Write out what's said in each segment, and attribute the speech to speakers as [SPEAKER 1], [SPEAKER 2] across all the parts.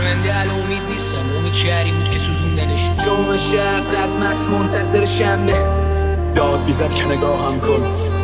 [SPEAKER 1] شرمنده الان امید نیستم، امید شهری بود که سوزوندنش.
[SPEAKER 2] جمعه شهر قد مست منتظر شنبه،
[SPEAKER 3] داد بیزد که نگاهم کن.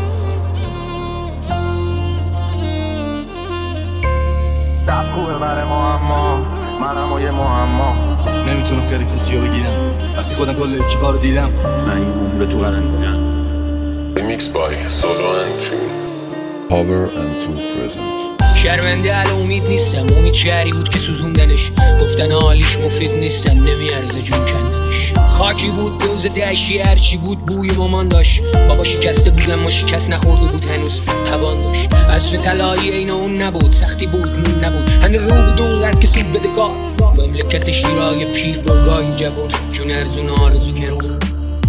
[SPEAKER 4] شب خوبه برای ما اما منم و یه معما.
[SPEAKER 3] نمیتونم کار کسی رو بگیرم وقتی خودم کل اکیپا رو دیدم. من این عمر تو قرنطینه‌ام.
[SPEAKER 5] Remix by Solo and Tune.
[SPEAKER 6] Power and Two present.
[SPEAKER 1] شرمنده الان امید نیستم، امید شهری بود که سوزوندنش. گفتن حالیش مفید نیستن، نمیارزه جون کندنش. خاکی بود دوز دشتی، هرچی بود بوی مامان داشت. بابا شکسته بود اما شکست نخورده بود، هنوز توان داشت. عصر طلایی این اون نبود، سختی بود نون نبود، هنوز رو بود اونقدر که سود بده گاه. مملکت شیرای پیر برگاه جوان، جون ارزون آرزو گرون.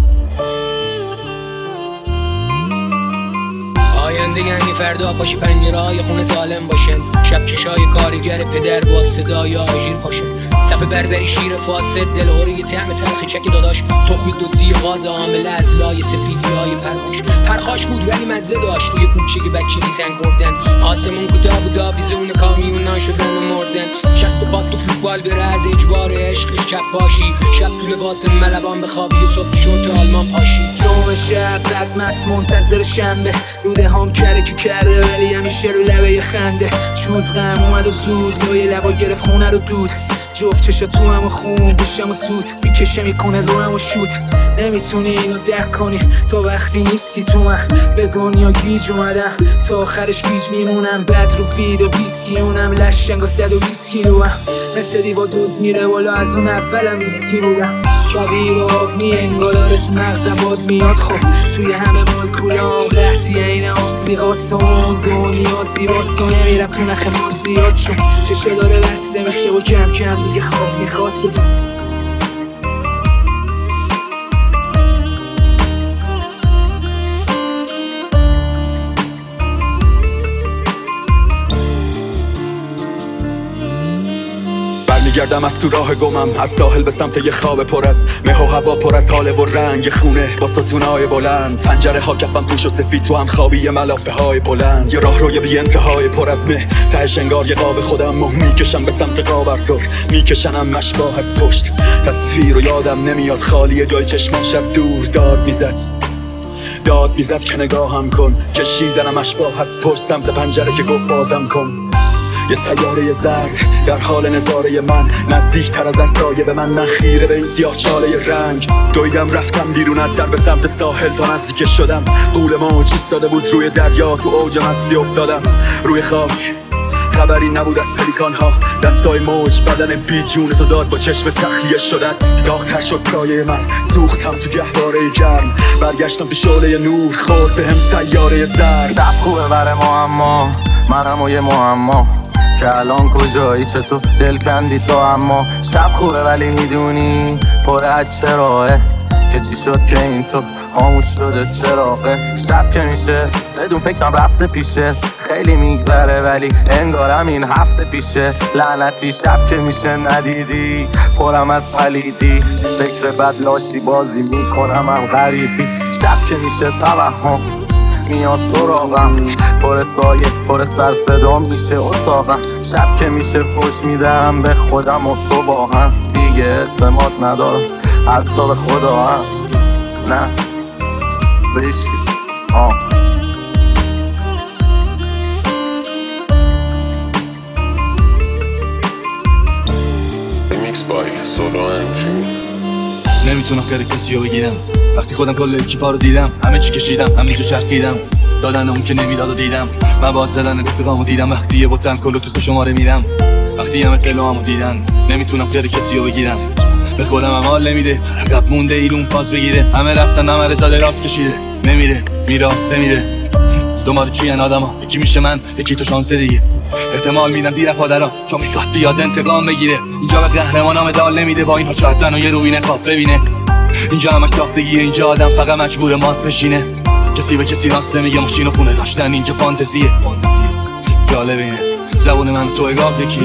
[SPEAKER 1] آینده یعنی فردا پاشی پنجره های خونه سالم باشن، شب چشای کارگر پدر با صدای آژیر پاشن. صف بربری شیر فاسد دلهوری طعم تلخ چک داداش، تخمی دزدی غاز عامل از لای سفیدی های پرخاش بود ولی مزه داشت. توی کوچه بچگی سنگ خوردن، آسمون کوتاه بود آویزون کامیون شدن و مردن. شست پات تو فوتبال بره از اجبار عشقش چپ باشی، شب تو لباس ملبان بخوابی و صبح شورت آلمان پاشی.
[SPEAKER 2] جمعه شهر قد مست منتظر شنبه، روده هم کره که کرده ولی همیشه رو لبه خنده. چوز غم اومد و زود لای لبا گرفت خونه رو دود، جفت چشا تو هم خون بشم و سود میکشه میکنه رو هم و شود. نمیتونی اینو درک کنی تا وقتی نیستی تو من، به دنیا گیج اومدم تا آخرش گیج میمونم. بد رو وید و ویسکی اونم لشنگ و 120 کیلو هم، مثل دیوا دوز میره والا از اون اولم ویسکی بودم. کویر و آب می انگالاره تو مغزم باد میاد. خب توی همه مالکولام قحطی این آسیقاسون، دنیا زیباست و نمیرم تو نخ مادیات، چون چشه داره بسته میشه و کم کم دیگه خواب میخواد بگم.
[SPEAKER 6] برمیگردم از تو راه گمم، از ساحل به سمت یه خواب پر از مه و هوا، پر از حاله و رنگ خونه با ستونهای بلند. پنجره ها کفم پوش و سفید، تو هم خوابی ملافه های بلند. یه راه روی بی انتهای پر از مه، تهش انگار یه قاب خودم و میکشم به سمت قابرتور. میکشنم مشباه از پشت، تصویر و یادم نمیاد خالیه جای چشماش از دور. داد میزد که نگاهم کن، کشیدنم اشباه از پشت سمت پنجره که گفت بازم کن. یه سیاره زرد در حال نظاره من، نزدیک تر از سایه به من خیره به این سیاه چاله رنگ. دویدم رفتم بیرون در به سمت ساحل تا نزدیک شدم. قول موج ایستاده بود روی دریا، تو اوج مستی افتادم روی خاک. خبری نبود از پلیکان ها، دستای موج بدن بی جون تو داد با چشم تخلیه شدت. داغ‌تر شد سایه من، سوختم تو گهواره گرم. برگشتم به شعله نور، خورد به هم سیاره زرد.
[SPEAKER 4] شب خوبه برای ما اما منم و یه معما، که الان کجایی چطور دل کندی تو. اما شب خوبه ولی میدونی پر از چراغه، که چی شد که این تو خاموش شده چراغه. شب که میشه بدون فکرم رفته پیشه، خیلی میگذره ولی انگارم این هفته پیشه. لعنتی شب که میشه ندیدی پرم از پلیدی، فکر بد لاشی بازی میکنم هم غریبی. شب که میشه توهم میاد سراغم، پر سایه پر سر صدا میشه اتاقم. شب که میشه فوش میدم به خودم و تو با هم، دیگه اعتماد ندارم حتی به خدا هم. نه بشی
[SPEAKER 5] Remix by Solo and Tune.
[SPEAKER 3] نمیتونم کار کسی رو بگیرم وقتی خودم کل اکیپا رو دیدم. همه چی کشیدم، همه جا چرخیدم، دادن اون که نمیداد و دیدم. مواد زدن رفیقامو دیدم، وقتی یه بوتن کلو تو شماره میرم، وقتی همه اطلاعامو دیدن. نمیتونم کار کسی رو بگیرم، به خودم هم حال نمیده. عقب مونده ایلون فاز بگیره، همه رفتن همه رزاده راست کشیده. نمیره میراسته میره، دومارو چی این آدم ها، یکی میشه من یکی تو شانسه دیگه. احتمال میدم دیر پادرا چون میخواد بیاد انتقام بگیره. اینجا به قهرمانام دال نمیده، با اینها شاید منو یه روینه خواب ببینه. اینجا همش ساختگیه، اینجا آدم فقط مجبور مات بشینه. کسی به کسی راست نمیگه، ماشین و خونه داشتن اینجا فانتزیه. جالب اینه زبون من تو اگاب یکیه.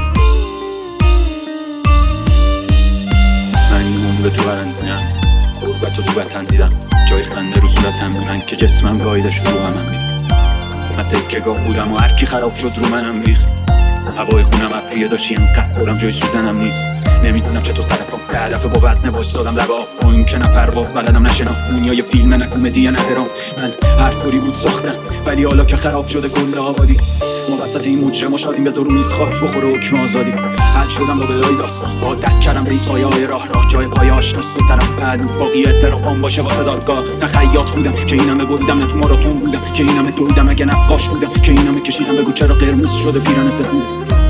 [SPEAKER 3] من این عمر تو قرنطینه‌ام.
[SPEAKER 6] غربت و تو وطن دیدم، جای خنده رو صورتم دونن که جسمم گایدش رو همم میدم. من تکه‌گاه بودم و هر کی خراب شد رو منم ریخت. هوای خونم ابریه داشتی انقدر برم جای سوزنم نیست. نمیدونم چطور سر پام به دفعه با وزنه وایسادم لب آب. این که نه پرواز بلدم نه شنا، دنیای فیلم نه کمدی نه درام. من هر طوری بود ساختم ولی حالا که خراب شده کل آبادی. ما وسط این مجرم شادیم بذار رو میز خاک بخوره حکم آزادی. حل شدم لابلای داستان، عادت کردم به این سایه های راه جای پای آشناست و طرف بعد باقی اعترافم باشه واسه دادگاه. نه خیاط بودم که اینمه بریدم، نه تو ماراتون بودم که اینمه دویدم، اگه نقاش بودم که اینمه کشیدم. بگو چرا قرمز شده پیرن سفید.